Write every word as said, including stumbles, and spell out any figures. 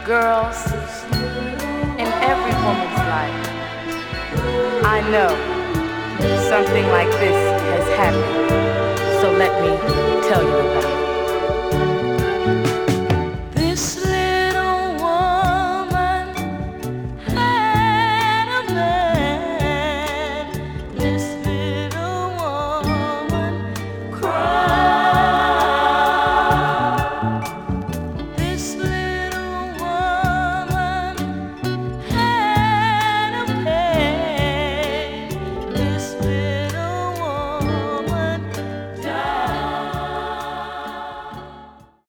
Girls, in every woman's life, I know something like this has happened. So let me tell you about it.